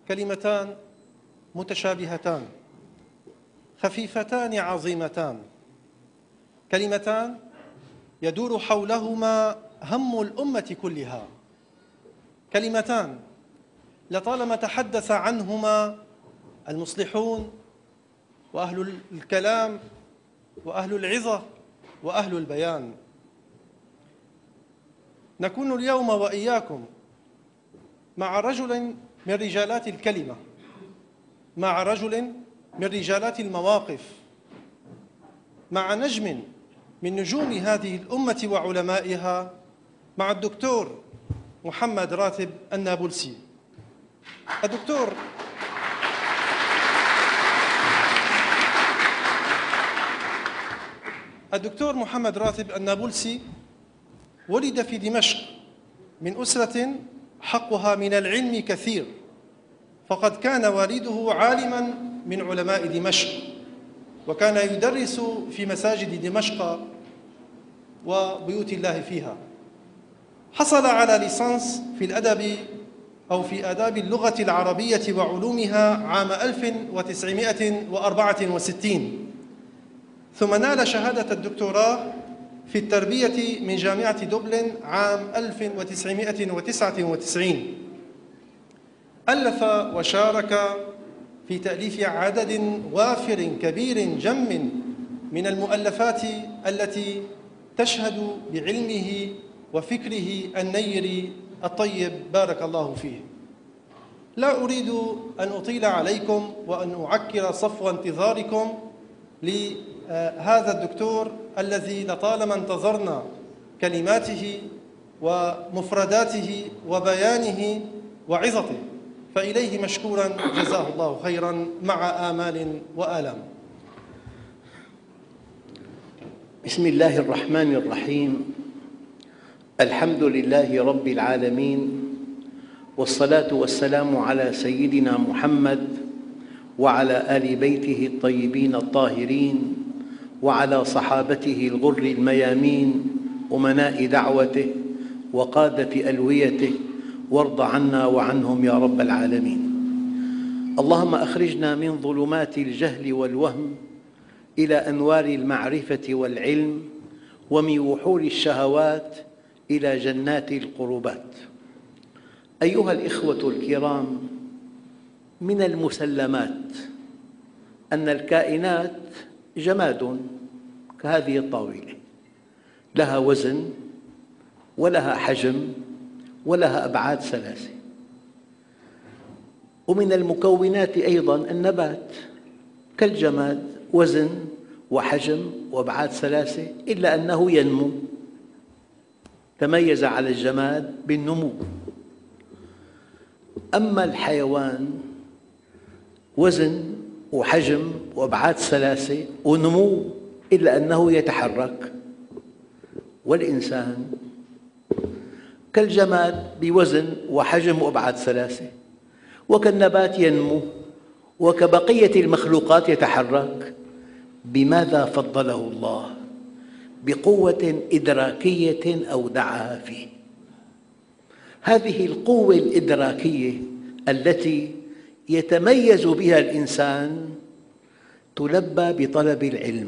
كلمتان متشابهتان خفيفتان عظيمتان، كلمتان يدور حولهما هم الأمة كلها، كلمتان لطالما تحدث عنهما المصلحون وأهل الكلام وأهل العظة وأهل البيان. نكون اليوم وإياكم مع رجل من رجالات الكلمة، مع رجل من رجالات المواقف، مع نجم من نجوم هذه الأمة وعلمائها، مع الدكتور محمد راتب النابلسي. الدكتور محمد راتب النابلسي ولد في دمشق من أسرة حقها من العلم كثير، فقد كان والده عالماً من علماء دمشق، وكان يدرس في مساجد دمشق وبيوت الله فيها. حصل على ليسانس في الأدب أو في آداب اللغة العربية وعلومها عام 1964، ثم نال شهادة الدكتوراه في التربية من جامعة دوبلن عام 1999. ألف وشارك في تأليف عدد وافر كبير جم من المؤلفات التي تشهد بعلمه وفكره النير الطيب، بارك الله فيه. لا أريد أن أطيل عليكم وأن أعكر صفو انتظاركم لهذا الدكتور الذي لطالما انتظرنا كلماته ومفرداته وبيانه وعظته، فإليه مشكورا جزاه الله خيرا مع آمال وآلام. بسم الله الرحمن الرحيم. الحمد لله رب العالمين، والصلاة والسلام على سيدنا محمد وعلى آل بيته الطيبين الطاهرين وعلى صحابته الغر الميامين أمناء دعوته وقادة ألويته، وارض عنا وعنهم يا رب العالمين. اللهم أخرجنا من ظلمات الجهل والوهم إلى أنوار المعرفة والعلم، ومن وحول الشهوات إلى جنات القربات. أيها الإخوة الكرام، من المسلمات أن الكائنات جماد كهذه الطاولة، لها وزن ولها حجم ولها أبعاد ثلاثة. ومن المكونات أيضاً النبات كالجماد، وزن وحجم وأبعاد ثلاثة، إلا أنه ينمو، تميز على الجماد بالنمو. أما الحيوان وزن وحجم وأبعاد ثلاثة ونمو، إلا أنه يتحرك. والإنسان كالجماد بوزن وحجم وأبعاد ثلاثة، وكالنبات ينمو، وكبقية المخلوقات يتحرك. بماذا فضله الله؟ بقوة إدراكية أودعها فيه. هذه القوة الإدراكية التي يتميز بها الإنسان تلبى بطلب العلم.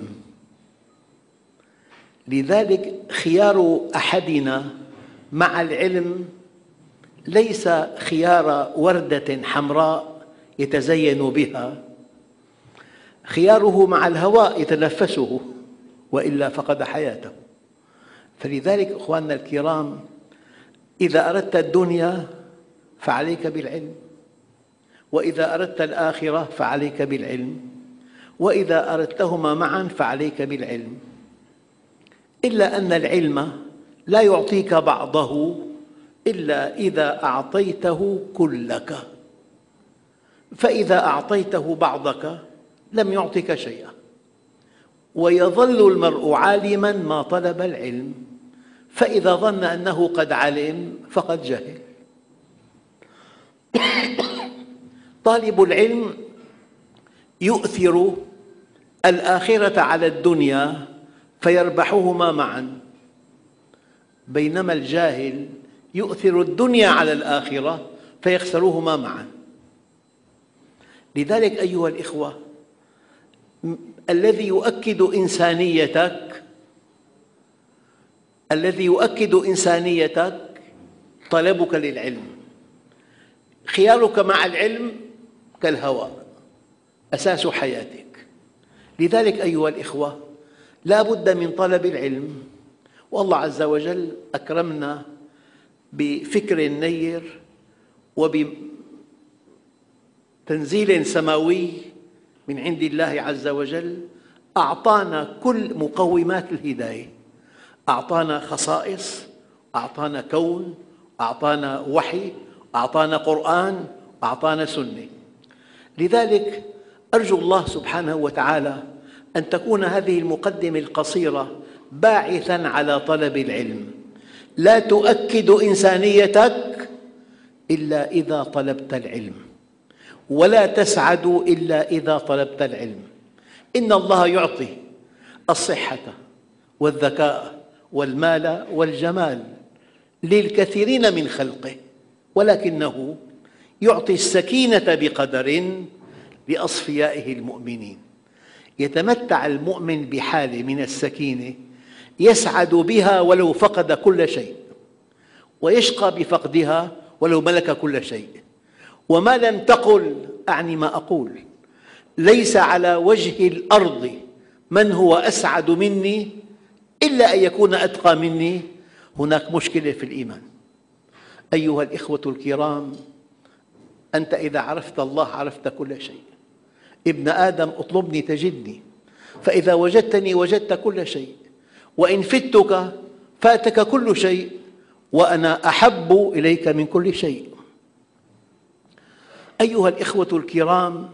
لذلك خيار أحدنا مع العلم ليس خيار وردة حمراء يتزين بها، خياره مع الهواء يتنفسه، وإلا فقد حياته. فلذلك أخواننا الكرام، إذا أردت الدنيا فعليك بالعلم، وإذا أردت الآخرة فعليك بالعلم، وإذا أردتهما معا فعليك بالعلم. إلا أن العلم لا يعطيك بعضه إلا إذا أعطيته كلك، فإذا أعطيته بعضك لم يعطك شيئا. ويظل المرء عالماً ما طلب العلم، فإذا ظن أنه قد علم فقد جهل. طالب العلم يؤثر الآخرة على الدنيا فيربحهما معاً، بينما الجاهل يؤثر الدنيا على الآخرة فيخسرهما معاً. لذلك أيها الإخوة، الذي يؤكد إنسانيتك طلبك للعلم. خيارك مع العلم كالهواء، أساس حياتك. لذلك أيها الإخوة، لا بد من طلب العلم. والله عز وجل أكرمنا بفكر نير وبتنزيل سماوي من عند الله عز وجل، أعطانا كل مقومات الهداية. أعطانا خصائص، أعطانا كون، أعطانا وحي، أعطانا قرآن، أعطانا سنة. لذلك أرجو الله سبحانه وتعالى أن تكون هذه المقدمة القصيرة باعثاً على طلب العلم. لا تؤكد إنسانيتك إلا إذا طلبت العلم، ولا تسعد إلا إذا طلبت العلم. إن الله يعطي الصحة والذكاء والمال والجمال للكثيرين من خلقه، ولكنه يعطي السكينة بقدر لأصفيائه المؤمنين. يتمتع المؤمن بحالة من السكينة يسعد بها ولو فقد كل شيء، ويشقى بفقدها ولو ملك كل شيء. وما لم تقل أعني ما أقول: ليس على وجه الأرض من هو أسعد مني إلا أن يكون أتقى مني. هناك مشكلة في الإيمان. أيها الإخوة الكرام، أنت إذا عرفت الله عرفت كل شيء. ابن آدم اطلبني تجدني، فإذا وجدتني وجدت كل شيء، وإن فتك فاتك كل شيء، وأنا أحب إليك من كل شيء. أيها الإخوة الكرام،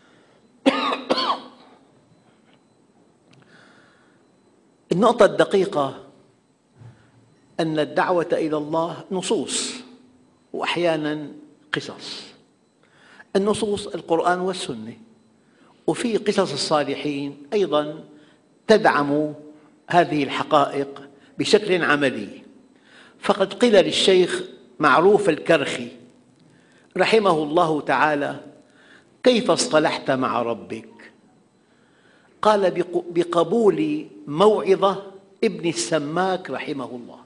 النقطة الدقيقة أن الدعوة إلى الله نصوص وأحياناً قصص. النصوص القرآن والسنة، وفي قصص الصالحين أيضاً تدعم هذه الحقائق بشكل عملي. فقد قيل للشيخ معروف الكرخي رحمه الله تعالى: كيف اصطلحت مع ربك؟ قال: بقبول موعظة ابن السماك رحمه الله،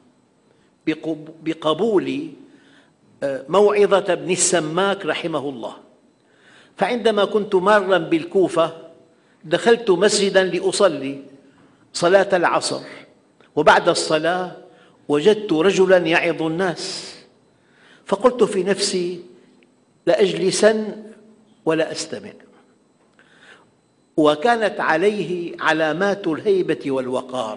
بقبول موعظة ابن السماك رحمه الله. فعندما كنت ماراً بالكوفة دخلت مسجداً لأصلي صلاة العصر، وبعد الصلاة وجدت رجلاً يعظ الناس، فقلت في نفسي: لأجلسن ولا أستمع. وكانت عليه علامات الهيبة والوقار.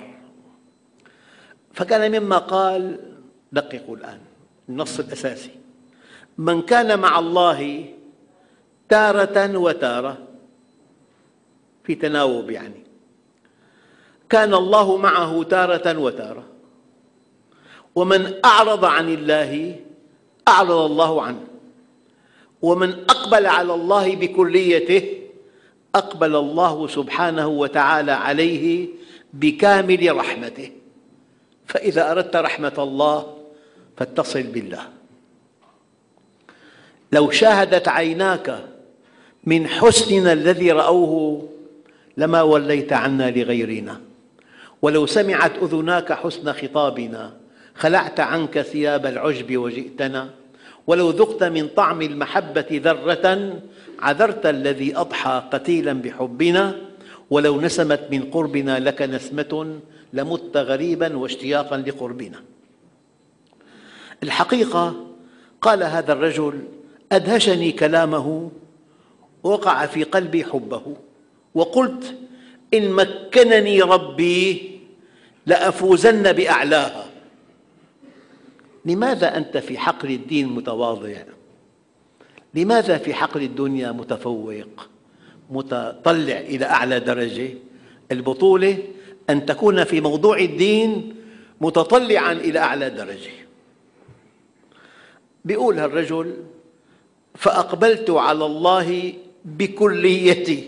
فكان مما قال، دققوا الآن النص الأساسي: من كان مع الله تارة وتارة، في تناوب يعني، كان الله معه تارة وتارة. ومن أعرض عن الله أعرض الله عنه، ومن أقبل على الله بكليته أقبل الله سبحانه وتعالى عليه بكامل رحمته. فإذا أردت رحمة الله فاتصل بالله. لو شاهدت عيناك من حسننا الذي رأوه لما وليت عنا لغيرنا، ولو سمعت أذناك حسن خطابنا خلعت عنك ثياب العجب وجئتنا، ولو ذقت من طعم المحبة ذرة عذرت الذي أضحى قتيلاً بحبنا، ولو نسمت من قربنا لك نسمة لمت غريباً واشتياقاً لقربنا. الحقيقة قال هذا الرجل: أدهشني كلامه ووقع في قلبي حبه، وقلت: إن مكنني ربي لأفوزن بأعلاها. لماذا أنت في حقل الدين متواضع؟ لماذا في حقل الدنيا متفوق متطلع إلى أعلى درجة؟ البطولة أن تكون في موضوع الدين متطلعاً إلى أعلى درجة. بيقول هالرجل: فأقبلت على الله بكليتي،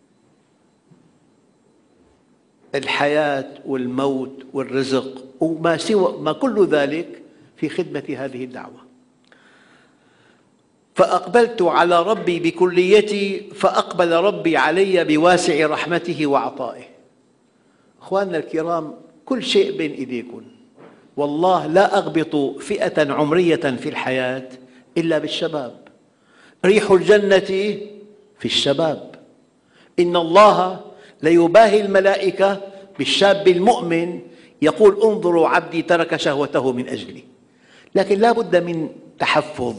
الحياة والموت والرزق وما سوى ما كل ذلك في خدمة هذه الدعوة. فأقبلت على ربي بكليتي فأقبل ربي علي بواسع رحمته وعطائه. أخواننا الكرام، كل شيء بين إيديكم. والله لا أغبط فئة عمرية في الحياة إلا بالشباب. ريح الجنة في الشباب. إن الله ليباهي الملائكة بالشاب المؤمن يقول انظروا عبدي ترك شهوته من أجلي. لكن لا بد من تحفظ.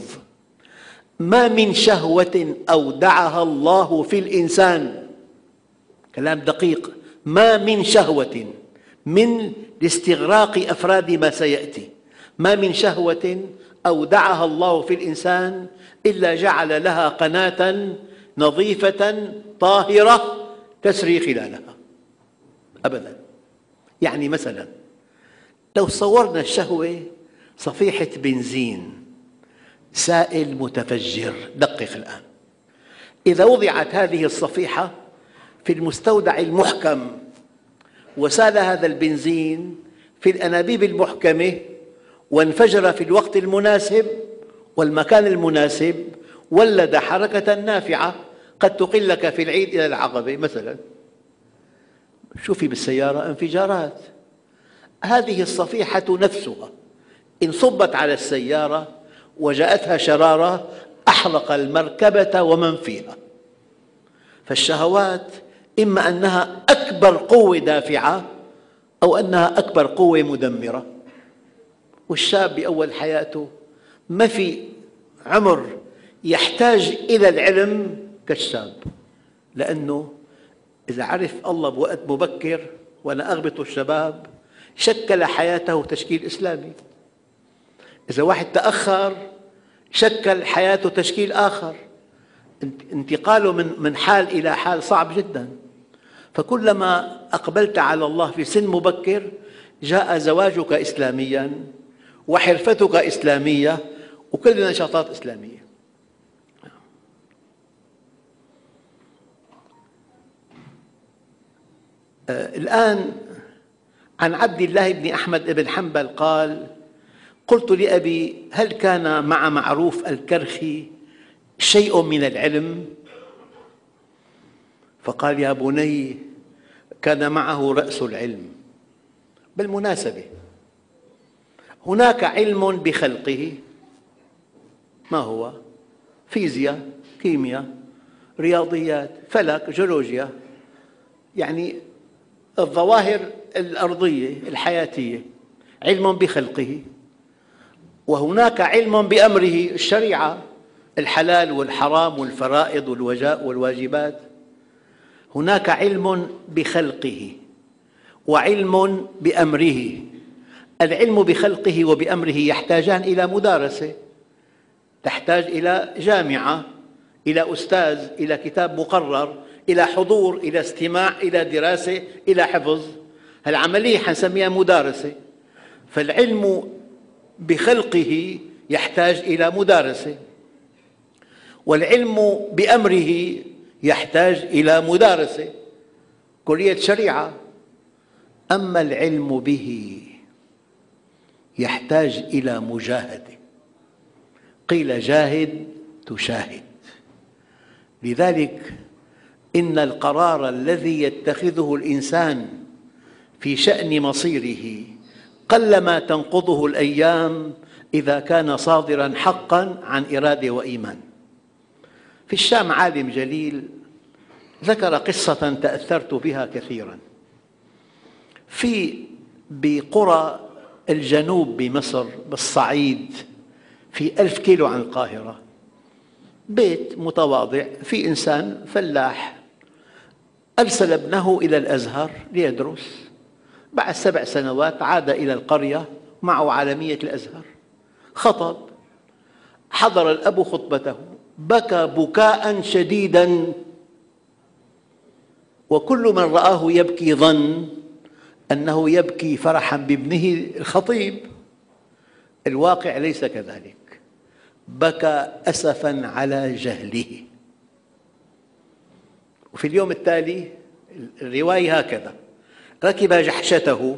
ما من شهوة أودعها الله في الإنسان، كلام دقيق، ما من شهوة من لاستغراق أفراد ما سيأتي، ما من شهوة أودعها الله في الإنسان إلا جعل لها قناة نظيفة طاهرة تسري خلالها أبداً. يعني مثلاً لو صورنا الشهوة صفيحة بنزين سائل متفجر، دقق الآن، إذا وضعت هذه الصفيحة في المستودع المحكم وسال هذا البنزين في الأنابيب المحكمة وانفجر في الوقت المناسب والمكان المناسب، ولد حركة نافعة قد تقلك في العيد إلى العقبة مثلاً. شوفي بالسيارة انفجارات. هذه الصفيحة نفسها إن صبت على السيارة وجاءتها شرارة أحرق المركبة ومن فيها. فالشهوات إما أنها أكبر قوة دافعة أو أنها أكبر قوة مدمرة. والشاب بأول حياته ما في عمر يحتاج إلى العلم كالشاب، لأنه إذا عرف الله بوقت مبكر، وأنا أغبط الشباب، شكل حياته تشكيل إسلامي. إذا واحد تأخر شكل حياته تشكيل آخر. انتقاله من حال إلى حال صعب جدا. فكلما أقبلت على الله في سن مبكر جاء زواجك إسلاميا وحرفتك إسلامية وكل النشاطات إسلامية. الآن عن عبد الله بن أحمد بن حنبل قال: قلت لأبي: هل كان مع معروف الكرخي شيء من العلم؟ فقال: يا بني، كان معه رأس العلم. بالمناسبة هناك علم بخلقه، ما هو؟ فيزياء، كيمياء، رياضيات، فلك، جيولوجيا، يعني الظواهر الأرضية الحياتية، علم بخلقه. وهناك علم بأمره، الشريعة، الحلال والحرام والفرائض والواجبات. هناك علم بخلقه وعلم بأمره. العلم بخلقه وبأمره يحتاجان إلى مدارسة، تحتاج إلى جامعة، إلى أستاذ، إلى كتاب مقرر، إلى حضور، إلى استماع، إلى دراسة، إلى حفظ. هالعملية حنسميها مدارسة. فالعلم بخلقه يحتاج إلى مدارسة، والعلم بأمره يحتاج إلى مدارسة، كلية شريعة. أما العلم به يحتاج إلى مجاهدة. قيل: جاهد تشاهد. لذلك إن القرار الذي يتخذه الإنسان في شأن مصيره قلما تنقضه الأيام إذا كان صادراً حقاً عن إرادة وإيمان. في الشام عالم جليل ذكر قصة تأثرت بها كثيراً. بقرى الجنوب بمصر بالصعيد، في 1000 كيلو عن القاهرة، بيت متواضع، في إنسان فلاح أرسل ابنه إلى الأزهر ليدرس. بعد 7 سنوات عاد إلى القرية معه عالمية الأزهر، خطب، حضر الأب خطبته، بكى بكاء شديدا، وكل من رآه يبكي ظن أنه يبكي فرحا بابنه الخطيب. الواقع ليس كذلك، بكى أسفا على جهله. وفي اليوم التالي الرواية هكذا: ركب جحشته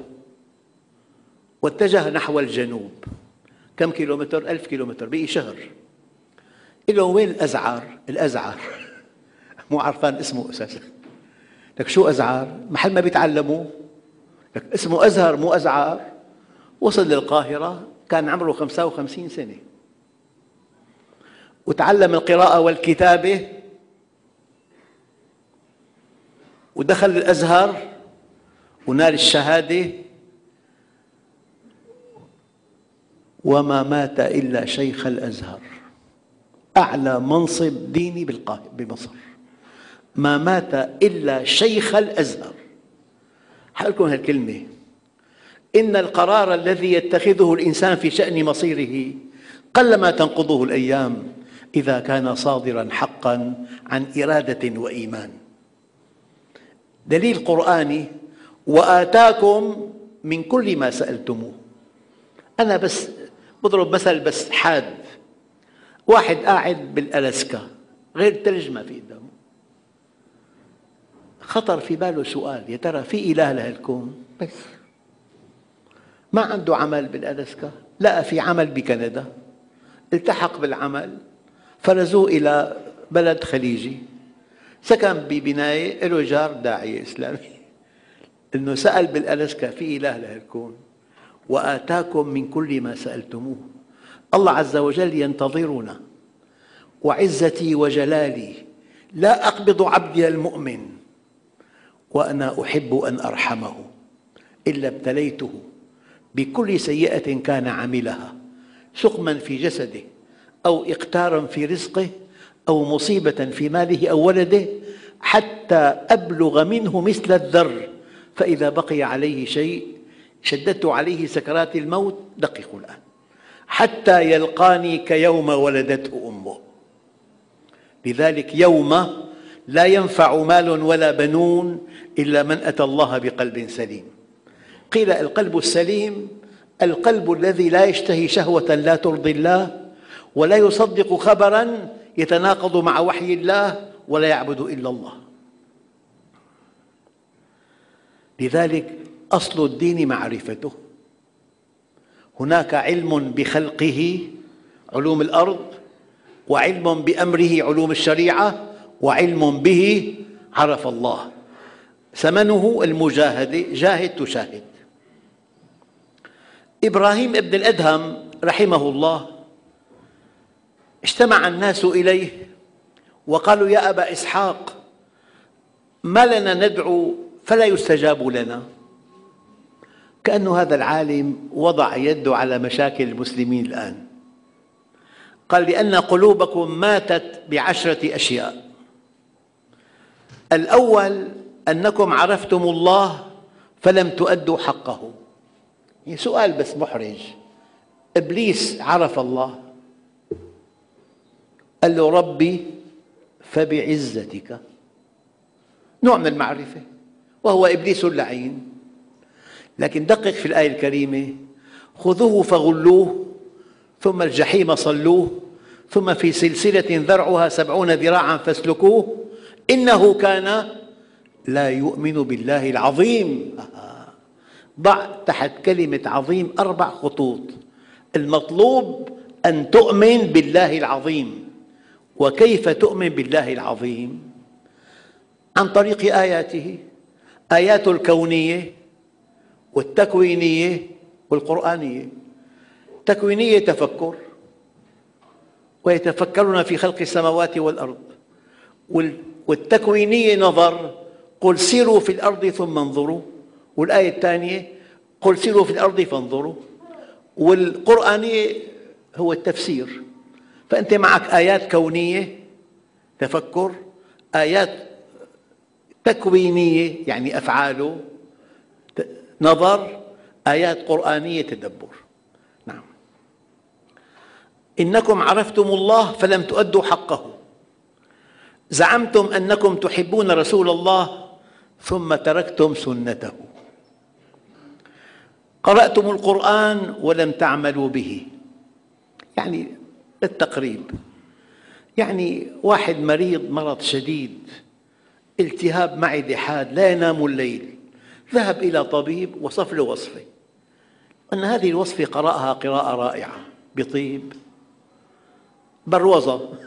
واتجه نحو الجنوب. كم كيلومتر؟ 1000 كيلومتر، بقي شهر. قال لهم وين الأزعر؟ الأزعر مو عارفان اسمه أساسا. لك شو أزعر؟ محل ما بيتعلموا. لك اسمه أزهر مو أزعر. وصل للقاهرة كان عمره 55 سنة، وتعلم القراءة والكتابة، ودخل الأزهر ونال الشهادة، وما مات إلا شيخ الأزهر، أعلى منصب ديني بمصر. ما مات إلا شيخ الأزهر. هقول لكم هالكلمة: إن القرار الذي يتخذه الإنسان في شأن مصيره قلما تنقضه الأيام إذا كان صادراً حقاً عن إرادة وإيمان. دليل قرآني: وآتاكم من كل ما سألتموه. أنا بس بضرب مثل بس حاد. واحد قاعد بالألاسكا، غير الثلج ما في قدامه، خطر في باله سؤال: يا ترى في إله لهالكون؟ بس ما عنده عمل بالألاسكا، لقى في عمل بكندا، التحق بالعمل، فرزوه إلى بلد خليجي، سكن ببناية له جار داعية إسلامي، إنه سأل بالألاسكا في إله لهالكون. وآتاكم من كل ما سألتموه. الله عز وجل ينتظرنا، وعزتي وجلالي لا أقبض عبدي المؤمن وأنا أحب أن أرحمه إلا ابتليته بكل سيئة كان عملها، سقما في جسده أو إقتارا في رزقه أو مصيبة في ماله أو ولده، حتى أبلغ منه مثل الذر، فإذا بقي عليه شيء شددت عليه سكرات الموت. دققوا الآن: حتى يلقاني كيوم ولدته أمه. لذلك يوم لا ينفع مال ولا بنون إلا من أتى الله بقلب سليم. قيل القلب السليم القلب الذي لا يشتهي شهوة لا ترضي الله، ولا يصدق خبراً يتناقض مع وحي الله، ولا يعبد إلا الله. لذلك أصل الدين معرفته. هناك علم بخلقه علوم الأرض، وعلم بأمره علوم الشريعة، وعلم به عرف الله. ثمنه المجاهدة، جاهد تشاهد. إبراهيم ابن الأدهم رحمه الله اجتمع الناس إليه وقالوا: يا أبا إسحاق، ما لنا ندعو فلا يستجاب لنا؟ كأن هذا العالم وضع يده على مشاكل المسلمين الآن. قال: لأن قلوبكم ماتت ب10 أشياء. الأول أنكم عرفتم الله فلم تؤدوا حقه. سؤال بس محرج: إبليس عرف الله، قال له: ربي فبعزتك، نوع من المعرفة، وهو إبليس اللعين. لكن دقق في الآية الكريمة: خذوه فغلوه ثم الجحيم صلوه ثم في سلسلة ذرعها 70 ذراعا فاسلكوه إنه كان لا يؤمن بالله العظيم. ضع تحت كلمة عظيم 4 خطوط. المطلوب أن تؤمن بالله العظيم. وكيف تؤمن بالله العظيم؟ عن طريق آياته، آياته الكونية والتكوينية والقرآنية. تكوينية تفكر، ويتفكرون في خلق السماوات والأرض. والتكوينية نظر، قل سيروا في الأرض ثم انظروا. والآية الثانية قل سيروا في الأرض فانظروا. والقرآنية هو التفسير. فأنت معك آيات كونية تفكر، آيات تكوينية يعني أفعاله نظر، آيات قرآنية تدبر. نعم. إنكم عرفتم الله فلم تؤدوا حقه، زعمتم أنكم تحبون رسول الله ثم تركتم سنته، قرأتم القرآن ولم تعملوا به. يعني للتقريب، يعني واحد مريض مرض شديد، التهاب معدة حاد لا ينام الليل، ذهب إلى طبيب وصف له وصفة، أن هذه الوصفة قرأها قراءة رائعة بطيب، بروزة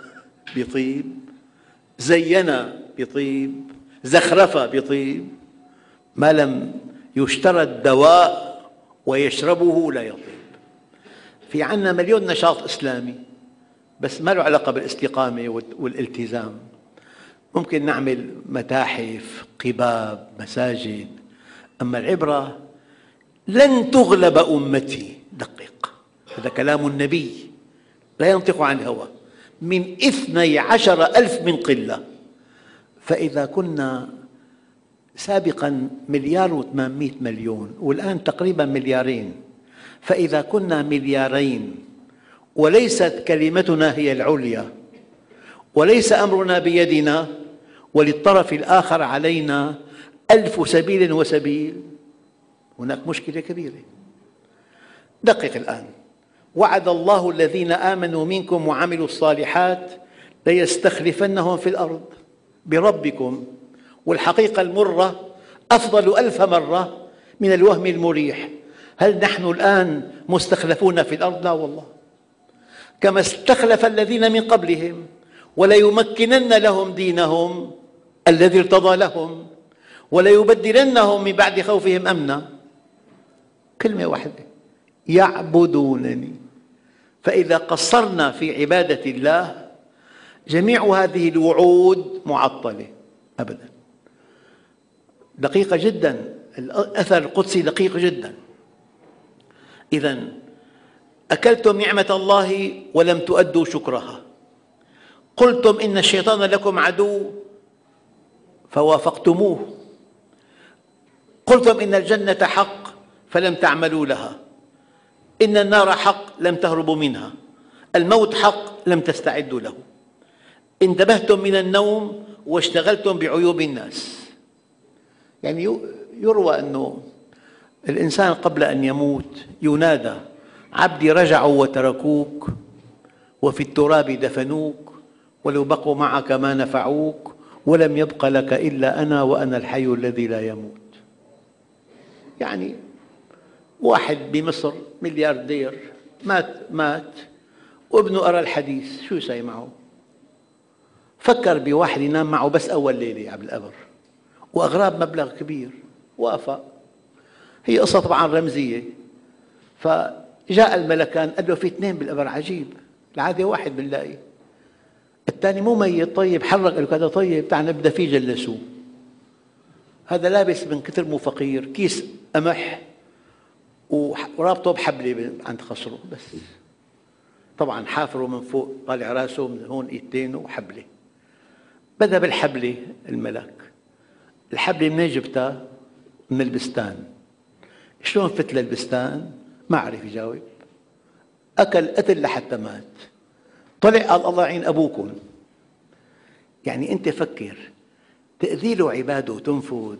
بطيب، زين بطيب، زخرف بطيب، ما لم يشترى الدواء ويشربه لا يطيب. في عنا مليون نشاط إسلامي بس ما له علاقة بالاستقامة والالتزام. ممكن نعمل متاحف، قباب، مساجد، أما العبرة لن تغلب أمتي. دقق، هذا كلام النبي لا ينطق عن الهوى، من 12,000 من قلة. فإذا كنا سابقا 1,800,000,000 والآن تقريبا 2,000,000,000، فإذا كنا 2,000,000,000 وليست كلمتنا هي العليا وليس أمرنا بيدنا وللطرف الآخر علينا 1000 سبيل وسبيل، هناك مشكلة كبيرة. دقق الآن: وعد الله الذين آمنوا منكم وعملوا الصالحات ليستخلفنهم في الأرض بربكم. والحقيقة المرة أفضل 1000 مرة من الوهم المريح. هل نحن الآن مستخلفون في الأرض؟ لا والله، كما استخلف الذين من قبلهم وليمكنن لهم دينهم الذي ارتضى لهم وليبدلنهم من بعد خوفهم أمنا. كلمة واحدة: يعبدونني. فإذا قصرنا في عبادة الله جميع هذه الوعود معطلة أبدا. دقيقة جدا، الأثر القدسي دقيق جدا. إذن أكلتم نعمة الله ولم تؤدوا شكرها، قلتم إن الشيطان لكم عدو فوافقتموه، قلتم إن الجنة حق فلم تعملوا لها، إن النار حق لم تهربوا منها، الموت حق لم تستعدوا له، انتبهتم من النوم واشتغلتم بعيوب الناس. يعني يروى أنه الإنسان قبل أن يموت ينادى: عبدي رجعوا وتركوك وفي التراب دفنوك ولو بقوا معك ما نفعوك ولم يبق لك إلا أنا وأنا الحي الذي لا يموت. يعني واحد بمصر ملياردير مات وابنه أرى الحديث، شو يسوي معه؟ فكر بواحد ينام معه بس أول ليلة قبل القبر وأغراب مبلغ كبير، وافق. هي قصة طبعا رمزية. فجاء الملكان قال له: في اثنين بالقبر. عجيب، العادة واحد بنلاقي، الثاني مو ميت. طيب حرق. قال له: هذا طيب، تعال نبدأ فيه. جلسوه. هذا لابس من كثر مو فقير كيس قمح ورابطه بحبلة عند خصره بس. طبعا حافره من فوق، طالع راسه من هون ايدتين وحبلة. بدأ بالحبلة الملك. الحبلة منين جبتها؟ من البستان. شلون فت للبستان؟ ما عرف يجاوب. أكل قتل لحتى مات. طلع قال: الله يعين أبوكم. يعني أنت فكر، تأذي له عباده وتنفذ،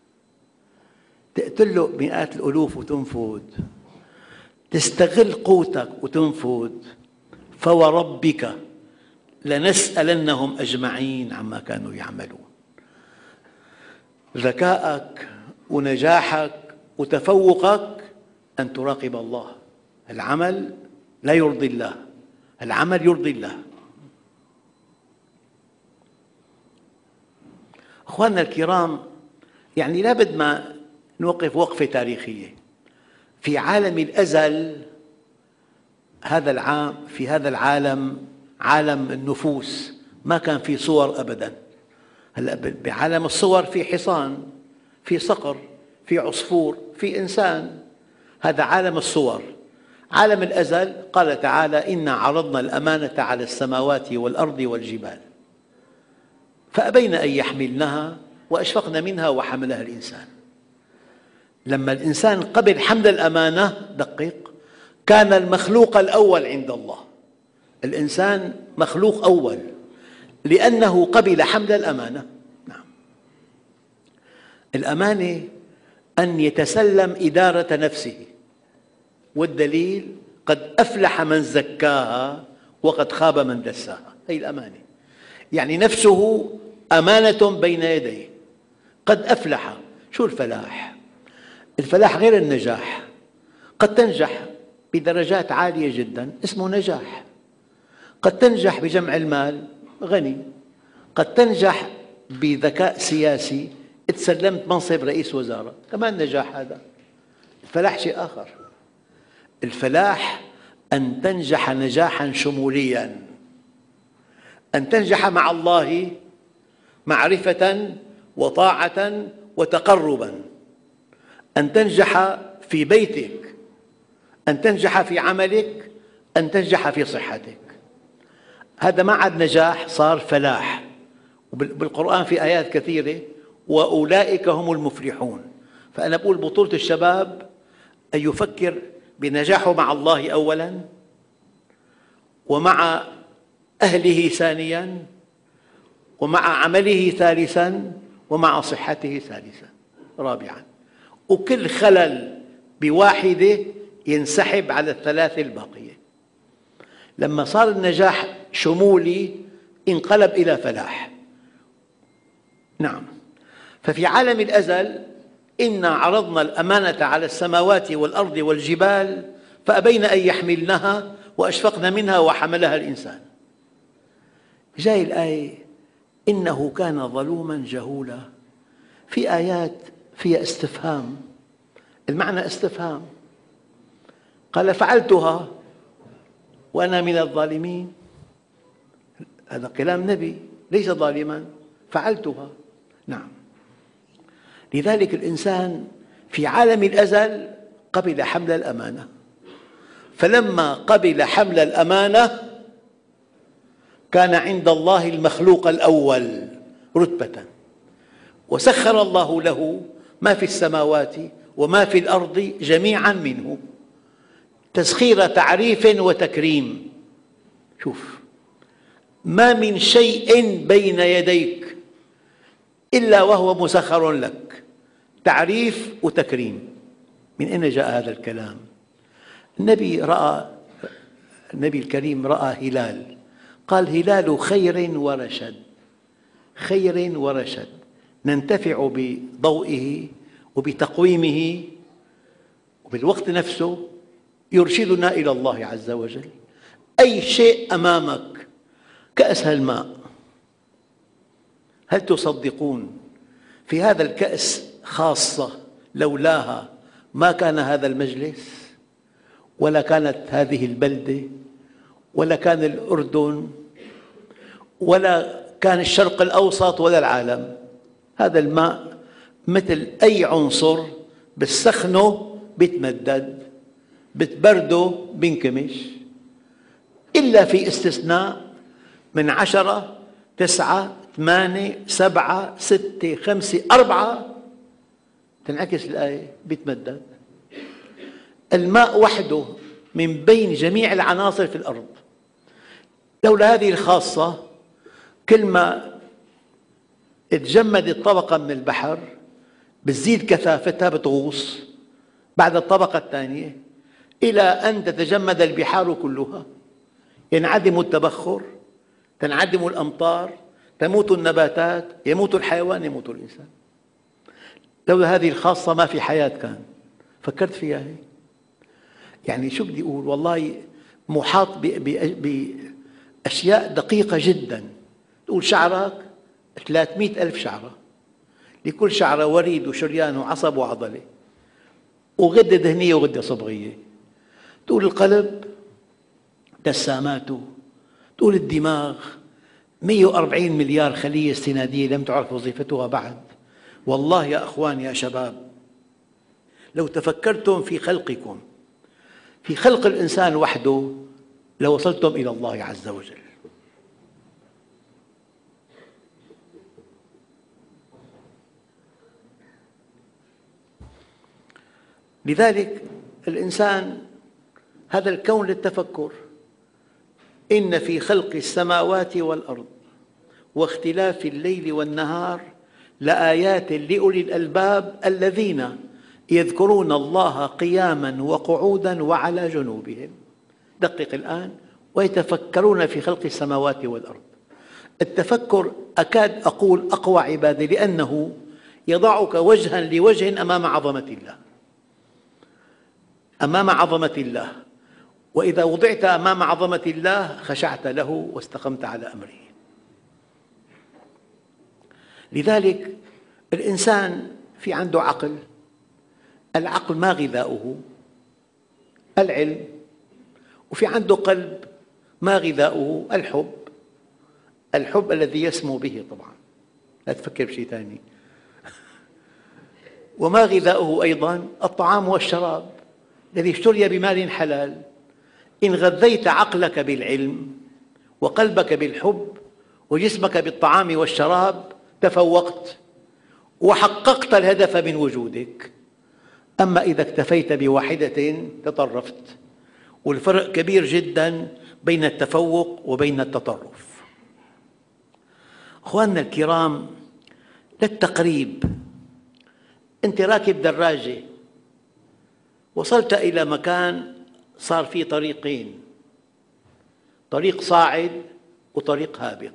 تقتل له مئات الألوف وتنفذ، تستغل قوتك وتنفذ. فوربك لنسألنهم أجمعين عما كانوا يعملون. ذكائك ونجاحك وتفوقك أن تراقب الله. العمل لا يرضي الله، العمل يرضي الله. أخواننا الكرام، يعني لابد ما نوقف وقفة تاريخية. في عالم الأزل في هذا العالم، عالم النفوس، ما كان في صور أبدا. هلأ بعالم الصور في حصان، في صقر، في عصفور، في إنسان. هذا عالم الصور. عالم الأزل قال تعالى: إنا عرضنا الأمانة على السماوات والأرض والجبال فأبين أن يحملنها وأشفقن منها وحملها الإنسان. لما الإنسان قبل حمل الأمانة، دقق، كان المخلوق الأول عند الله. الإنسان مخلوق أول لأنه قبل حمل الأمانة. نعم. الأمانة أن يتسلم إدارة نفسه، والدليل: قد أفلح من زكاها وقد خاب من دساها. هي الأمانة. يعني نفسه أمانة بين يديه. قد أفلح. شو الفلاح؟ الفلاح غير النجاح. قد تنجح بدرجات عالية جدا، اسمه نجاح. قد تنجح بجمع المال، غني. قد تنجح بذكاء سياسي، تسلمت منصب رئيس وزراء، كمان نجاح هذا. الفلاح شيء آخر. الفلاح أن تنجح نجاحا شموليا، أن تنجح مع الله معرفة وطاعة وتقربا، أن تنجح في بيتك، أن تنجح في عملك، أن تنجح في صحتك. هذا ما عاد نجاح، صار فلاح. بالقرآن في آيات كثيرة وأولئك هم المفلحون. فأنا أقول بطولة الشباب أن يفكر بنجاحه مع الله أولاً، ومع أهله ثانياً، ومع عمله ثالثاً، ومع صحته ثالثاً رابعاً. وكل خلل بواحدة ينسحب على الثلاثة الباقية. لما صار النجاح شمولي انقلب إلى فلاح. نعم. ففي عالم الأزل إنا عرضنا الأمانة على السماوات والأرض والجبال فأبين أن يحملنها وأشفقن منها وحملها الإنسان. جاء الآية إنه كان ظلوما جهولا. في آيات فيها استفهام، المعنى استفهام. قال فعلتها وأنا من الظالمين. هذا كلام نبي، ليس ظالما، فعلتها. نعم. لذلك الإنسان في عالم الأزل قبل حمل الأمانة، فلما قبل حمل الأمانة كان عند الله المخلوق الأول رتبة، وسخر الله له ما في السماوات وما في الأرض جميعا منه، تسخير تعريف وتكريم. شوف، ما من شيء بين يديك إلا وهو مسخر لك، تعريف وتكريم. من أين جاء هذا الكلام؟ النبي الكريم رأى هلال، قال هلال خير ورشد، خير ورشد، ننتفع بضوئه وبتقويمه، وبالوقت نفسه يرشدنا إلى الله عز وجل. أي شيء أمامك كأس الماء، هل تصدقون في هذا الكأس خاصة لولاها ما كان هذا المجلس، ولا كانت هذه البلدة، ولا كان الأردن، ولا كان الشرق الأوسط، ولا العالم. هذا الماء مثل أي عنصر، بتسخنه بيتمدد، بتبرده بينكمش، إلا في استثناء من 10 9 8 7 6 5 4 تنعكس الآية بيتمدد. الماء وحده من بين جميع العناصر في الأرض، لولا هذه الخاصة كل ما تجمدت طبقة من البحر بتزيد كثافتها، بتغوص بعد الطبقة الثانية إلى أن تتجمد البحار كلها، ينعدم التبخر، تنعدم الأمطار، تموت النباتات، يموت الحيوان، يموت الإنسان. لولا هذه الخاصة ما في حياة كان. فكرت فيها هي؟ يعني شو بدي أقول، والله محاط بأشياء دقيقة جدا. تقول شعرك 300,000 شعرة، لكل شعرة وريد وشريان وعصب وعضلة وغدة دهنية وغدة صبغية. تقول القلب دساماته، تقول الدماغ 140 مليار خلية استنادية لم تعرف وظيفتها بعد. والله يا أخوان يا شباب، لو تفكرتم في خلقكم، في خلق الإنسان وحده، لوصلتم إلى الله عز وجل. لذلك الإنسان هذا الكون للتفكر. إن في خلق السماوات والأرض واختلاف الليل والنهار لآيات لأولي الألباب الذين يذكرون الله قياما وقعودا وعلى جنوبهم. دقق الآن، ويتفكرون في خلق السماوات والأرض. التفكر أكاد أقول أقوى عبادة، لأنه يضعك وجها لوجه أمام عظمة الله، أمام عظمة الله. وإذا وضعت أمام عظمة الله خشعت له واستقمت على أمره. لذلك الإنسان في عنده عقل، العقل ما غذاؤه؟ العلم. وفي عنده قلب، ما غذاؤه؟ الحب. الحب الذي يسمو به طبعا، لا تفكر بشيء ثاني. وما غذاؤه أيضا؟ الطعام والشراب الذي اشتري بمال حلال. إن غذيت عقلك بالعلم وقلبك بالحب وجسمك بالطعام والشراب تفوقت وحققت الهدف من وجودك. أما إذا اكتفيت بواحدة تطرفت، والفرق كبير جدا بين التفوق وبين التطرف. أخواننا الكرام، للتقريب، أنت راكب دراجة وصلت إلى مكان صار فيه طريقين، طريق صاعد وطريق هابط،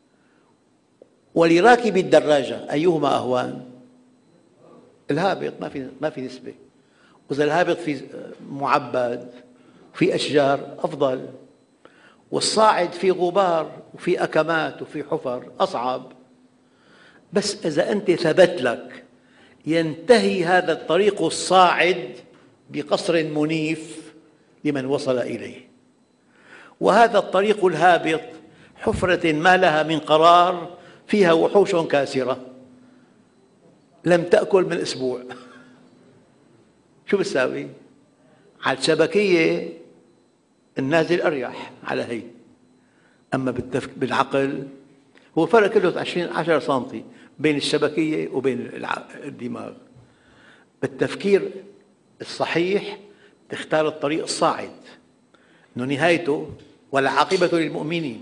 ولراكب الدراجة أيهما أهون؟ الهابط، ما في نسبة. وإذا الهابط في معبد في أشجار أفضل، والصاعد في غبار وفي أكمات وفي حفر أصعب. بس إذا أنت ثبت لك، ينتهي هذا الطريق الصاعد بقصر منيف لمن وصل إليه، وهذا الطريق الهابط حفرة ما لها من قرار، فيها وحوش كاسرة لم تأكل من أسبوع. شو بتساوي؟ على الشبكية النازل أريح على هي. أما بالعقل هو فرق كله 10 سنتي بين الشبكية وبين الدماغ. بالتفكير الصحيح تختار الطريق الصاعد، أنه نهايته والعاقبة للمؤمنين.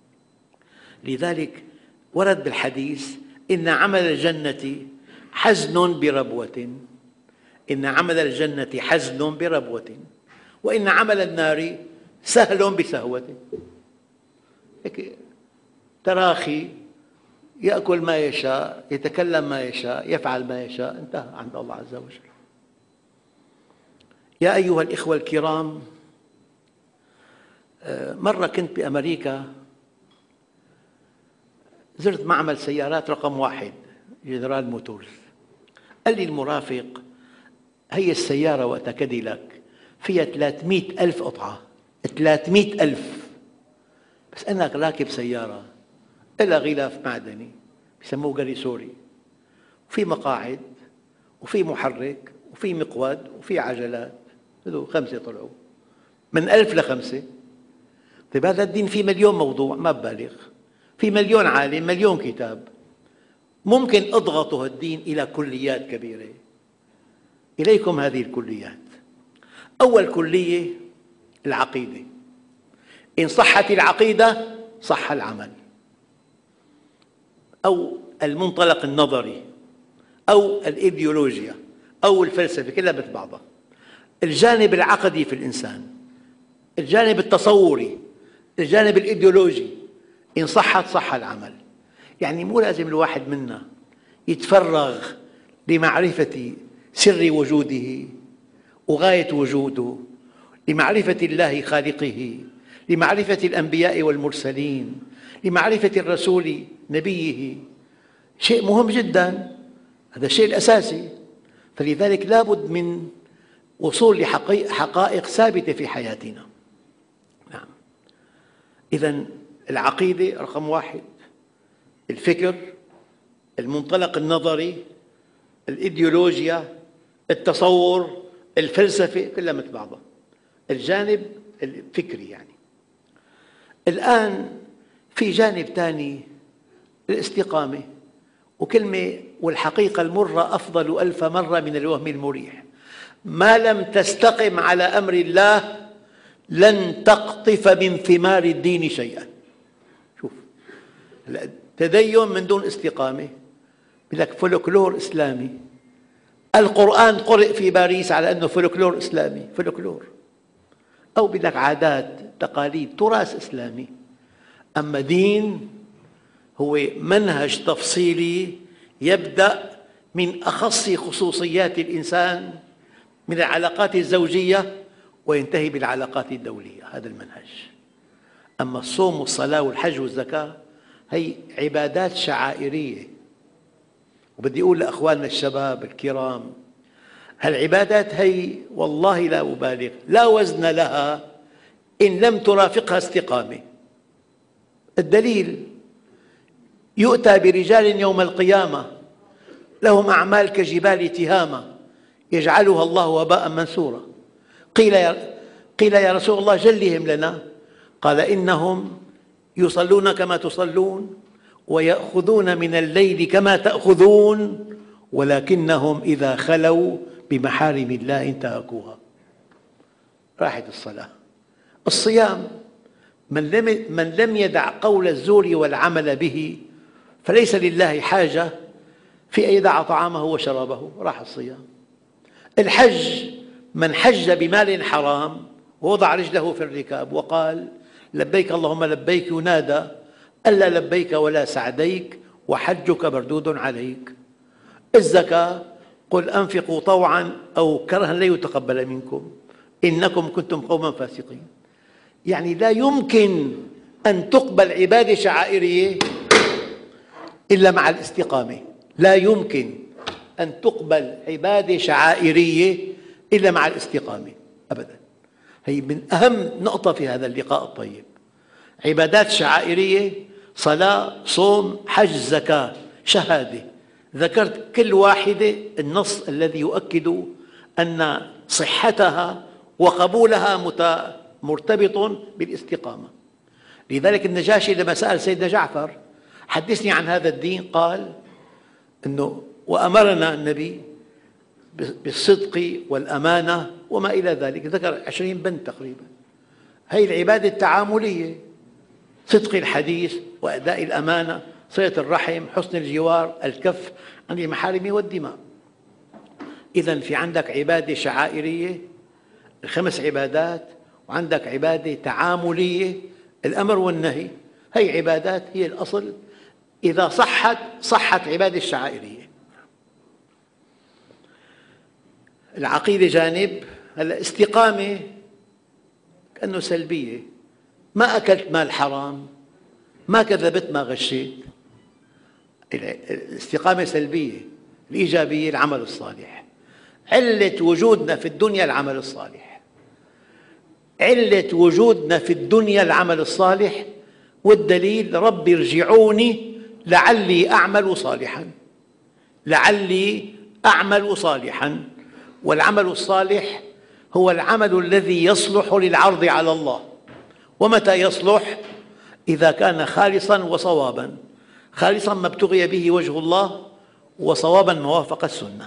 لذلك ورد بالحديث: إن عمل الجنة حزن بربوة، إن عمل الجنة حزن بربوة، وإن عمل النار سهل بسهوة. تراخي، يأكل ما يشاء، يتكلم ما يشاء، يفعل ما يشاء، انتهى عند الله عز وجل. يا أيها الإخوة الكرام، مرة كنت بأمريكا، زرت معمل سيارات رقم 1 جنرال موتورز. قال لي المرافق: هي السيارة وقت كاديلاك فيها 300,000 قطعة، 300,000، بس أنك راكب سيارة إلى غلاف معدني بسموه جريسوري، وفي مقاعد وفي محرك وفي مقود وفي عجلات، هذول 5 طلعوا من 1000 ل5. طيب هذا الدين فيه مليون موضوع، ما ببالغ، في مليون عالم، مليون كتاب، ممكن اضغطوا الدين إلى كليات كبيرة. إليكم هذه الكليات. أول كلية العقيدة، إن صحت العقيدة صح العمل، أو المنطلق النظري، أو الإيديولوجيا، أو الفلسفة، كلها مثل بعضها. الجانب العقدي في الإنسان، الجانب التصوري، الجانب الإيديولوجي، إن صحت صح العمل. يعني مو لازم الواحد منا يتفرغ لمعرفة سر وجوده وغاية وجوده، لمعرفة الله خالقه، لمعرفة الأنبياء والمرسلين، لمعرفة الرسول نبيه. شيء مهم جدا، هذا الشيء الأساسي. فلذلك لا بد من وصول لحقائق ثابتة في حياتنا. نعم. إذن العقيدة رقم 1، الفكر، المنطلق النظري، الإيديولوجيا، التصور، الفلسفة، كلها مثل بعضها، الجانب الفكري يعني. الآن في جانب ثاني، الاستقامة، وكلمة والحقيقة المرة أفضل 1000 مرة من الوهم المريح. ما لم تستقم على أمر الله لن تقطف من ثمار الدين شيئا. شوف، تدين من دون استقامة، لك فولكلور إسلامي. القرآن قرئ في باريس على أنه فولكلور إسلامي، فولكلور، أو بدك عادات، تقاليد، تراث إسلامي. أما دين هو منهج تفصيلي يبدأ من أخص خصوصيات الإنسان من العلاقات الزوجية وينتهي بالعلاقات الدولية، هذا المنهج. أما الصوم والصلاة والحج والزكاة هي عبادات شعائرية وبدي أقول لأخواننا الشباب الكرام، هالعبادات هي والله لا أبالغ لا وزن لها إن لم ترافقها استقامة. الدليل: يؤتى برجال يوم القيامة لهم أعمال كجبال تهامة يجعلها الله وباء منثورا. قيل يا رسول الله جلهم لنا، قال: إنهم يصلون كما تصلون ويأخذون من الليل كما تأخذون، ولكنهم إذا خلوا بمحارم الله انتهكوها. راحت الصلاة. الصيام: من لم يدع قول الزور والعمل به فليس لله حاجة في أن يدع طعامه وشرابه. راح الصيام. الحج: من حج بمال حرام ووضع رجله في الركاب وقال: لبيك اللهم لبيك، ينادى: ألا لبيك ولا سعديك وحجك مردود عليك. الزكاة: قل أنفقوا طوعا أو كرها لن يتقبل منكم إنكم كنتم قوما فاسقين. يعني لا يمكن أن تقبل عبادة شعائرية إلا مع الاستقامة. لا يمكن أن تقبل عبادة شعائرية إلا مع الاستقامة أبدا. هي من أهم نقطة في هذا اللقاء الطيب. عبادات شعائرية: صلاة، صوم، حج، زكاة، شهادة. ذكرت كل واحدة النص الذي يؤكد أن صحتها وقبولها مرتبط بالاستقامة. لذلك النجاشي لما سأل سيدنا جعفر: حدثني عن هذا الدين، قال أنه وأمرنا النبي بالصدق والأمانة وما إلى ذلك. ذكر 20 بند تقريبا. هي العبادة التعاملية: صدق الحديث وأداء الأمانة، صلة الرحم، حسن الجوار، الكف عن المحارم والدماء. إذن في عندك عبادة شعائرية 5 عبادات، وعندك عبادة تعاملية الأمر والنهي. هي عبادات هي الأصل. إذا صحت عبادة الشعائرية. العقيدة جانب. الاستقامة كأنه سلبية: ما أكلت مال حرام، ما كذبت، ما غشيت. الاستقامة سلبية. الإيجابية العمل الصالح. علة وجودنا في الدنيا العمل الصالح. علة وجودنا في الدنيا العمل الصالح، والدليل: رب ارجعوني لعلي أعمل صالحا. لعلي أعمل صالحا. والعمل الصالح هو العمل الذي يصلح للعرض على الله. ومتى يصلح؟ إذا كان خالصا وصوابا. خالصا ما ابتغي به وجه الله، وصوابا ما وافق السنة.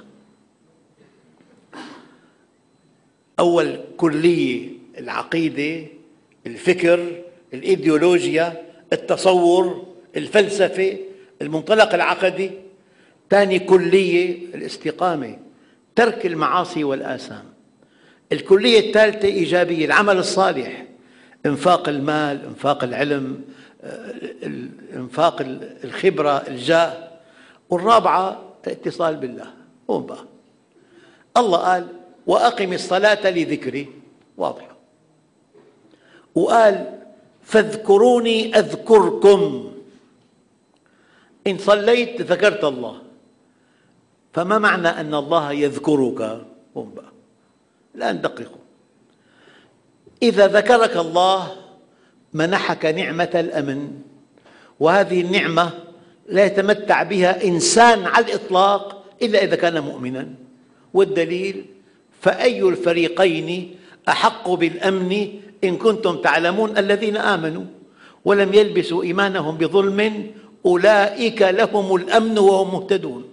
أول كلية: العقيدة، الفكر، الإيديولوجيا، التصور، الفلسفة، المنطلق العقدي. ثاني كلية: الاستقامة، ترك المعاصي والآثام. الكلية الثالثة إيجابية: العمل الصالح، إنفاق المال، إنفاق العلم، إنفاق الخبرة، الجاه. والرابعة الاتصال بالله. هون بقى الله قال: وأقم الصلاة لذكري، واضحة. وقال: فاذكروني أذكركم. إن صليت ذكرت الله. فما معنى أن الله يذكرك؟ هون بقى الآن دققوا. إذا ذكرك الله منحك نعمة الأمن، وهذه النعمة لا يتمتع بها إنسان على الإطلاق إلا إذا كان مؤمنا. والدليل: فأي الفريقين أحق بالأمن إن كنتم تعلمون الذين آمنوا ولم يلبسوا إيمانهم بظلم أولئك لهم الأمن وهم مهتدون.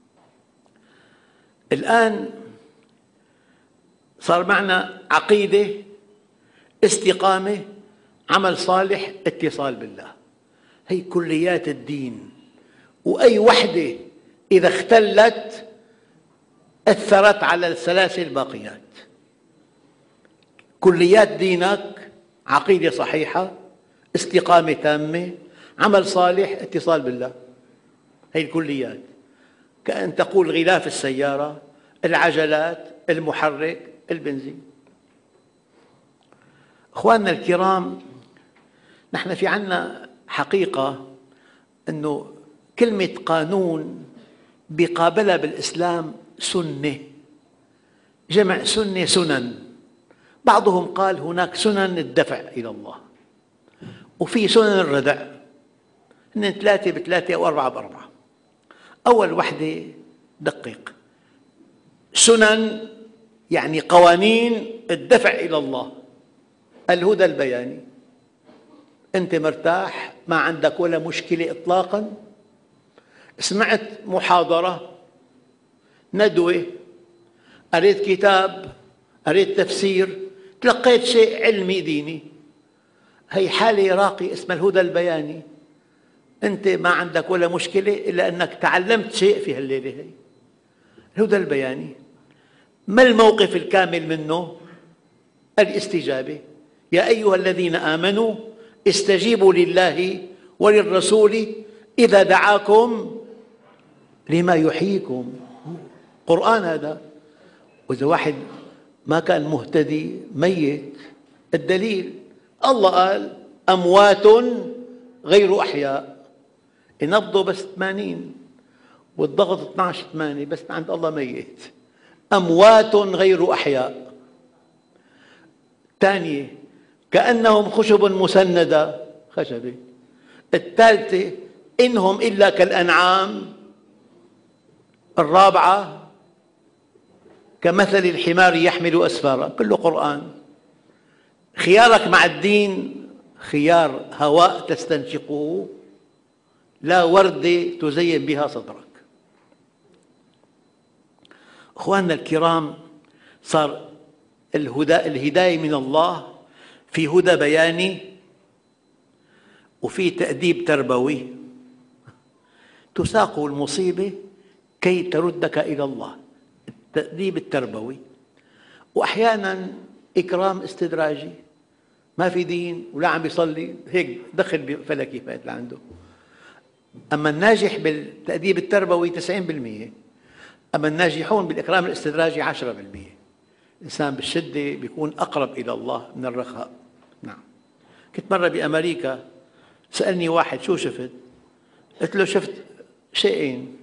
الآن صار معنا عقيدة، استقامة، عمل صالح، اتصال بالله. هي كليات الدين، وأي وحدة إذا اختلت أثرت على الثلاثة الباقيات. كليات دينك: عقيدة صحيحة، استقامة تامة، عمل صالح، اتصال بالله. هي الكليات. كأن تقول غلاف السيارة، العجلات، المحرك، البنزين. أخواننا الكرام، نحن في عنا حقيقة أنه كلمة قانون بقابلها بالإسلام سنة، جمع سنة سنن. بعضهم قال هناك سنن الدفع إلى الله وفي سنن الردع، هن 3 ب3 أو 4 ب4. أول وحدة دقيق، سنن يعني قوانين الدفع إلى الله. الهدى البياني، أنت مرتاح ما عندك ولا مشكلة إطلاقاً، سمعت محاضرة، ندوة، قريت كتاب، قريت تفسير، تلقيت شيء علمي ديني، هي حالة راقية اسمها الهدى البياني. أنت ما عندك ولا مشكلة إلا أنك تعلمت شيء في هالليلة هي. الهدى البياني ما الموقف الكامل منه؟ الاستجابة. يا أيها الذين آمنوا استجيبوا لله وللرسول إذا دعاكم لما يحييكم. قرآن هذا، وإذا واحد ما كان مهتدي ميت. الدليل الله قال أموات غير أحياء، نبضه بس 80 والضغط 12/8 بس عند الله ميت. أموات غير أحياء. ثانية كأنهم خشب مسندة، خشبة. الثالثة إنهم إلا كالأنعام. الرابعة كمثل الحمار يحمل أسفارا. كله قرآن. خيارك مع الدين خيار هواء تستنشقه، لا وردة تزين بها صدرك. أخواننا الكرام، صار الهداية من الله في هدى بياني وفي تأديب تربوي. تساق المصيبة كي تردك إلى الله، التأديب التربوي. وأحياناً إكرام استدراجي، ما في دين ولا عم بيصلي، هيك دخل بفلكي فات لعنده. أما الناجح بالتأديب التربوي 90%، أما الناجحون بالإكرام الاستدراجي 10%. الإنسان بالشدة بيكون أقرب إلى الله من الرخاء. نعم. كنت مرة بأمريكا، سألني واحد شو شفت؟ قلت له شفت شيئين: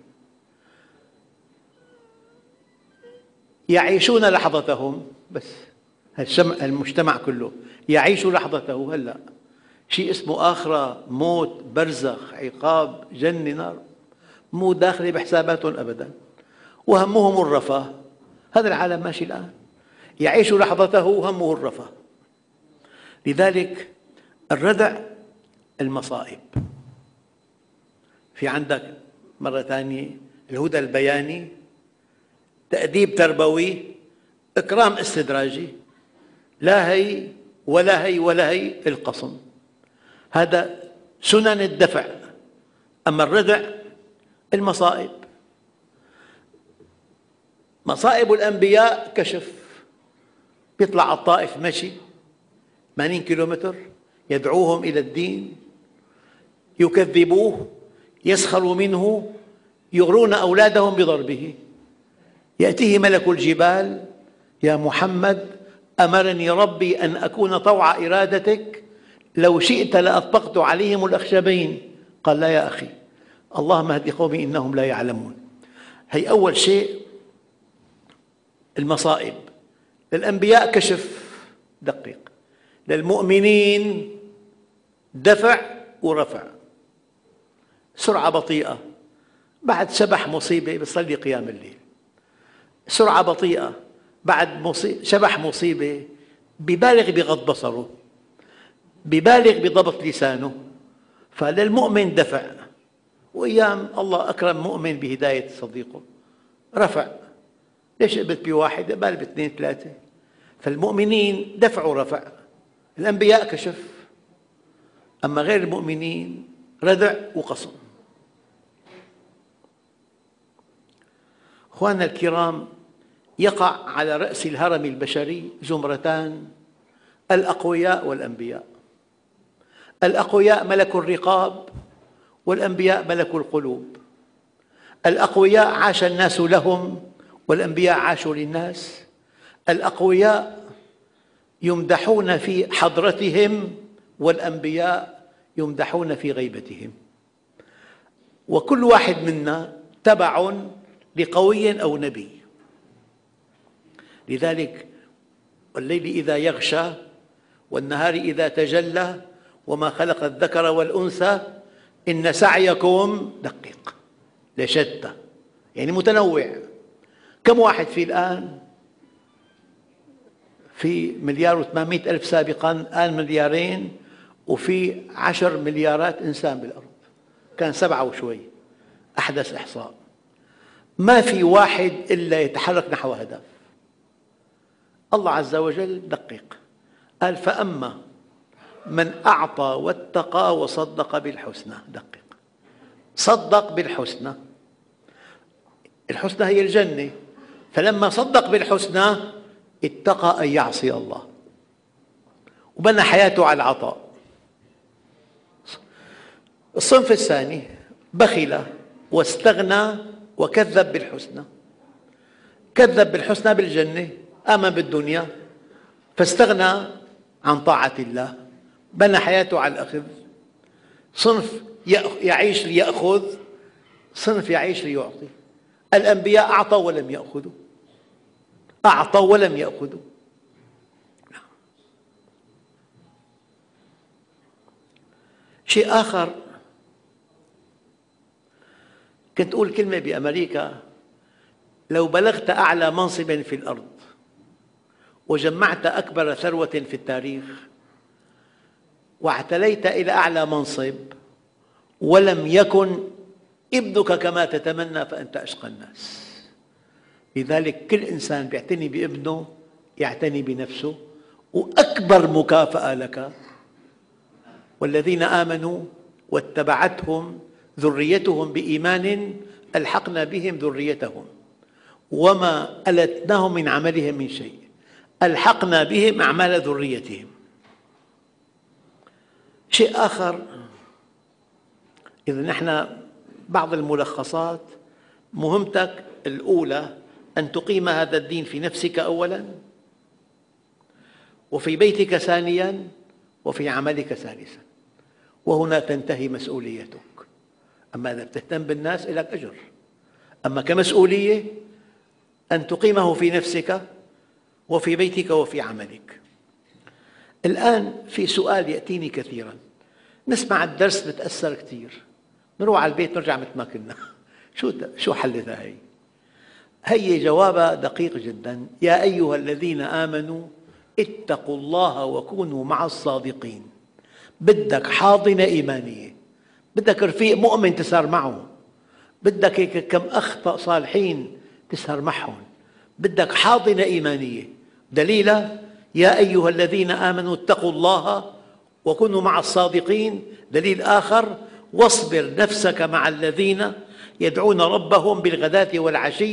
يعيشون لحظتهم، بس المجتمع كله يعيش لحظته هلأ. شيء اسمه آخرة، موت، برزخ، عقاب، جنة، نار، مو داخلة بحساباتهم أبدا، وهمهم الرفاه. هذا العالم ماشي الآن، يعيش لحظته همه الرفاه. لذلك الردع المصائب. في عندك مرة ثانية الهدى البياني، تأديب تربوي، إكرام استدراجي، لا هي ولا هي ولا هي، القصم. هذا سنن الدفع. أما الردع المصائب. مصائب الأنبياء كشف. بيطلع الطائف مشي 80 كيلومتر يدعوهم إلى الدين، يكذبوه، يسخروا منه، يغرون أولادهم بضربه. يأتيه ملك الجبال: يا محمد أمرني ربي أن أكون طوع إرادتك، لو شئت لأطبقت عليهم الأخشبين. قال: لا يا أخي، اللهم اهد قومي إنهم لا يعلمون. هي أول شيء المصائب. للأنبياء كشف دقيق، للمؤمنين دفع ورفع. سرعة بطيئة، بعد شبح مصيبة بيصلي قيام الليل. سرعة بطيئة، بعد شبح مصيبة ببالغ بغض بصره، ببالغ بضبط لسانه. فللمؤمن دفع، وأيام الله أكرم مؤمن بهداية صديقه رفع. ليش قبلت بواحد قبل باثنين ثلاثة؟ فالمؤمنين دفع ورفع. الأنبياء كشف، أما غير المؤمنين ردع وقصم. أخواننا الكرام، يقع على رأس الهرم البشري زمرتان: الأقوياء والأنبياء. الأقوياء ملك الرقاب، والأنبياء ملك القلوب. الأقوياء عاش الناس لهم، والأنبياء عاشوا للناس. الأقوياء يمدحون في حضرتهم، والأنبياء يمدحون في غيبتهم. وكل واحد منا تبع لقوي أو نبي. لذلك والليل إذا يغشى والنهار إذا تجلى وما خلق الذكر والأنثى إن سعيكم دقيق لشتى، يعني متنوع. كم واحد في الآن؟ في 1,800,000 سابقاً، الآن 2,000,000,000، وفي 10 مليارات إنسان بالأرض. كان 7 وشوي أحدث إحصاء. ما في واحد إلا يتحرك نحو هدف. الله عز وجل دقيق، قال فأما من أعطى واتقى وصدق بالحسنى. دقيق، صدق بالحسنى، الحسنى هي الجنة، فلما صدق بالحسنى اتقى أن يعصي الله وبنى حياته على العطاء. الصنف الثاني بخل واستغنى وكذب بالحسنى. كذب بالحسنى بالجنة، آمن بالدنيا فاستغنى عن طاعة الله، بنى حياته على الأخذ. صنف يعيش ليأخذ، صنف يعيش ليعطي. الأنبياء أعطوا ولم يأخذوا، أعطوا ولم يأخذوا. شيء آخر، كنت أقول كلمة بأمريكا: لو بلغت أعلى منصب في الأرض وجمعت أكبر ثروة في التاريخ واعتليت إلى أعلى منصب ولم يكن ابنك كما تتمنى فأنت أشقى الناس. لذلك كل إنسان يعتني بابنه يعتني بنفسه، وأكبر مكافأة لك: والذين آمنوا واتبعتهم ذريتهم بإيمان ألحقنا بهم ذريتهم وما ألتناهم من عملهم من شيء، ألحقنا بهم أعمال ذريتهم. شيء آخر، إذا نحن بعض الملخصات: مهمتك الأولى أن تقيم هذا الدين في نفسك أولاً، وفي بيتك ثانياً، وفي عملك ثالثاً، وهنا تنتهي مسؤوليتك. أما إذا تهتم بالناس لك أجر، أما كمسؤولية أن تقيمه في نفسك وفي بيتك وفي عملك. الآن في سؤال يأتيني كثيراً: نسمع الدرس نتأثر كثير، نروح على البيت نرجع مثل ما كنا. شو حلتها هي؟ هي جوابها دقيق جداً: يا أيها الذين آمنوا اتقوا الله وكونوا مع الصادقين. بدك حاضنة إيمانية، بدك رفيق مؤمن تسهر معه، بدك هيك كم أخ صالحين تسهر معهم، بدك حاضنة إيمانية. دليلها: يا أيها الذين آمنوا اتقوا الله وكونوا مع الصادقين. دليل آخر: واصبر نفسك مع الذين يدعون ربهم بالغداة والعشي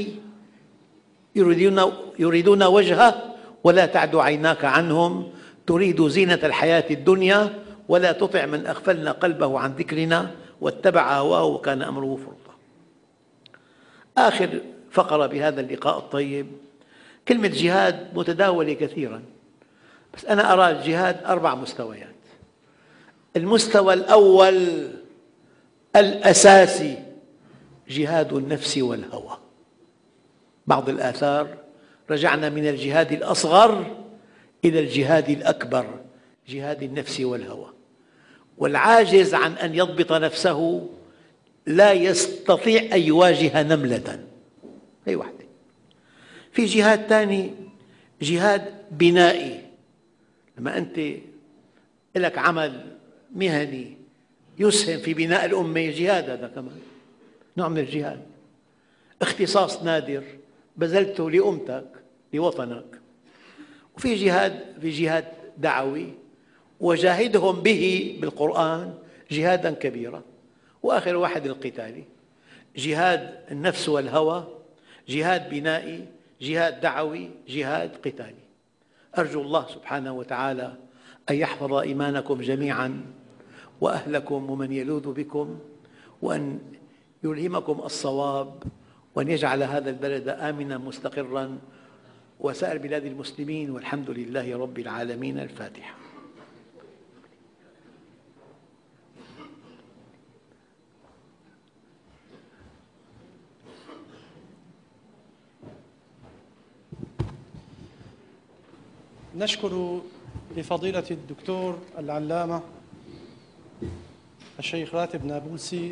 يريدون وجهه ولا تعد عيناك عنهم تريد زينة الحياة الدنيا ولا تطع من أغفلنا قلبه عن ذكرنا واتبع هواه وكان أمره فرطا. آخر فقرة بهذا اللقاء الطيب: كلمة جهاد متداولة كثيراً، بس أنا أرى الجهاد 4 مستويات. المستوى الأول الأساسي جهاد النفس والهوى. بعض الآثار رجعنا من الجهاد الأصغر إلى الجهاد الأكبر، جهاد النفس والهوى. والعاجز عن أن يضبط نفسه لا يستطيع أن يواجه نملة. هي واحدة. في جهاد ثاني، جهاد بنائي، لما أنت لك عمل مهني يسهم في بناء الأمة، جهاد، هذا كمان نوع من الجهاد. اختصاص نادر بذلته لأمتك لوطنك. وفي جهاد دعوي: وجاهدهم به بالقرآن جهادا كبيرا. وآخر واحد القتالي: جهاد النفس والهوى، جهاد بنائي، جهاد دعوي، جهاد قتالي. أرجو الله سبحانه وتعالى أن يحفظ إيمانكم جميعاً وأهلكم ومن يلوذ بكم، وأن يلهمكم الصواب، وأن يجعل هذا البلد آمناً مستقراً وسائر بلاد المسلمين، والحمد لله رب العالمين. الفاتحة. نشكر لفضيلة الدكتور العلامة الشيخ راتب نابلسي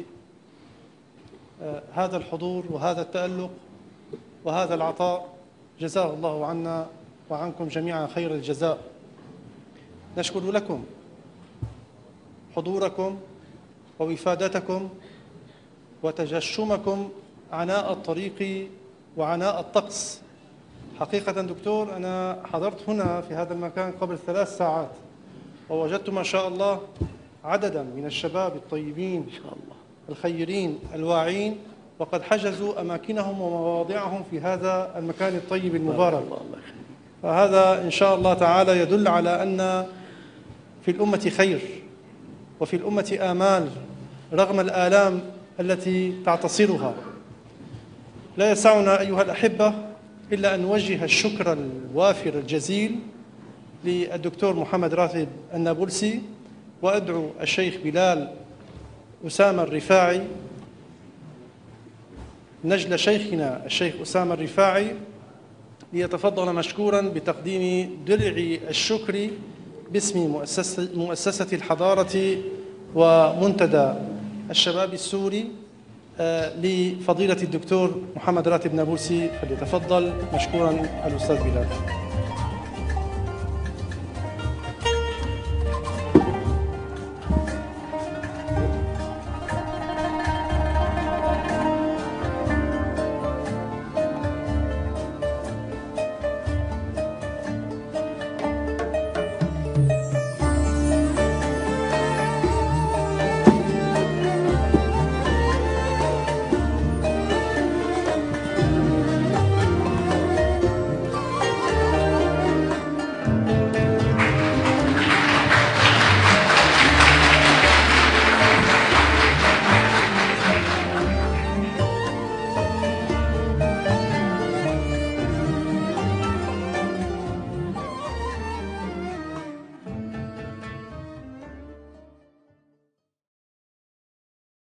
هذا الحضور وهذا التألق وهذا العطاء، جزاه الله عنا وعنكم جميعا خير الجزاء. نشكر لكم حضوركم ووفادتكم وتجشمكم عناء الطريق وعناء الطقس. حقيقة دكتور، أنا حضرت هنا في هذا المكان قبل 3 ساعات ووجدت ما شاء الله عددا من الشباب الطيبين إن شاء الله الخيرين الواعين، وقد حجزوا أماكنهم ومواضعهم في هذا المكان الطيب المبارك. فهذا إن شاء الله تعالى يدل على أن في الأمة خير وفي الأمة آمال رغم الآلام التي تعتصرها. لا يسعنا أيها الأحبة إلا أن نوجه الشكر الوافر الجزيل للدكتور محمد راتب النابلسي، وأدعو الشيخ بلال أسامة الرفاعي نجل شيخنا الشيخ أسامة الرفاعي ليتفضل مشكورا بتقديم درع الشكر باسم مؤسسة الحضارة ومنتدى الشباب السوري لفضيلة الدكتور محمد راتب نابلسي. فليتفضل مشكورا الأستاذ بلال.